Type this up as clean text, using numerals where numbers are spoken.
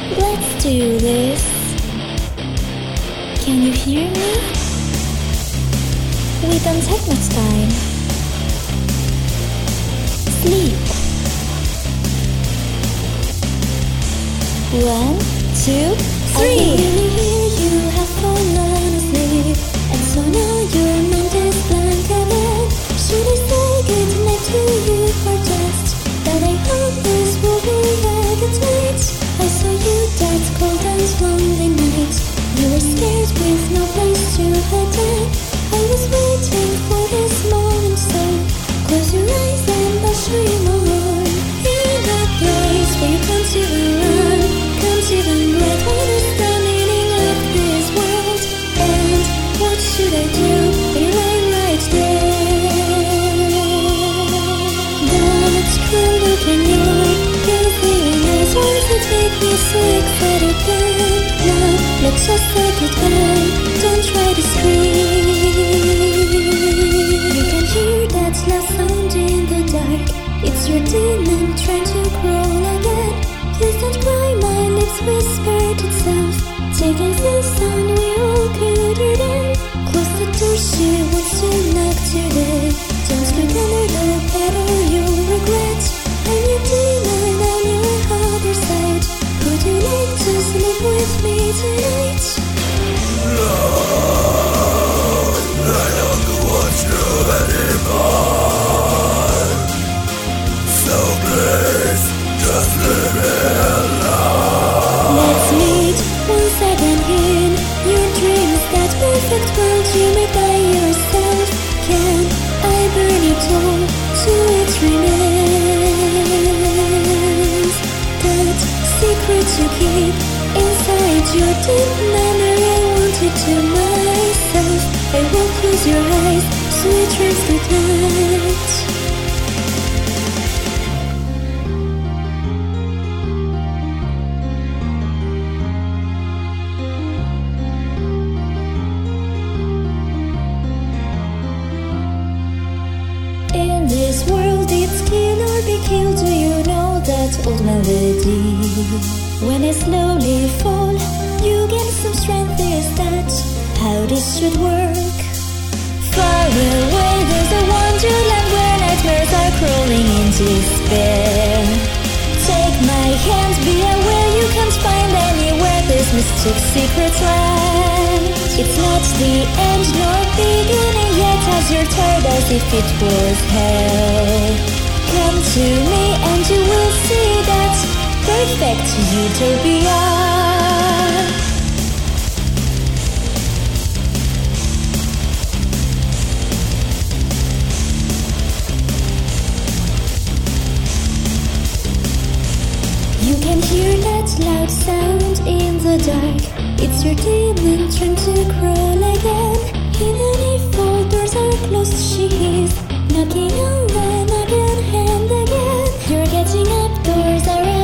Let's do this. Can you hear me? We don't have much time. Sleep. 1, 2, 3. I can really hear you have fallen asleep, and so now your mind is blank again. Should I say goodnight to you or just that I hope this will be a good night? I saw you that cold and lonely night. You were scared with no place to hide in. I was waiting for this moment, so close your eyes and I'll show you more. In that place where you can't even run, can't even let what is the meaning of this world. And what should I do when you lie right there? That cool look in your gazing eyes wants to make me sick, but again, now let's just say goodbye. Don't try to scream. You can hear that loud sound in the dark. It's your demon trying to crawl again. Please don't cry, my lips whispered itself, taking the sound we all could hear then. Close the door, she wants to knock today. Don't look under the bed or you'll regret. I'm your demon on your other side. Would you like to sleep with me tonight? No, I don't want you anymore. So please, just leave me alone. Let's meet once again in your dreams. That perfect world you made by yourself. Can I burn it all to its remains? That secret you keep inside your deep memory, I want it to myself. I will close your eyes, sweet dreams, good night. In this world it's kill or be killed. Do you know that old melody? When I slowly fall, you gain some strength. Is that how this should work? Far away there's a wonderland where nightmares are crawling in despair. Take my hand, be aware you can't find anywhere this mystic secret land. It's not the end nor beginning yet, as you're tired as if it was hell. Come to me and you will see that perfect utopia. You can hear that loud sound in the dark. It's your demon trying to crawl again. Even if all doors are closed, she is knocking on them again and again. You're getting up, doors are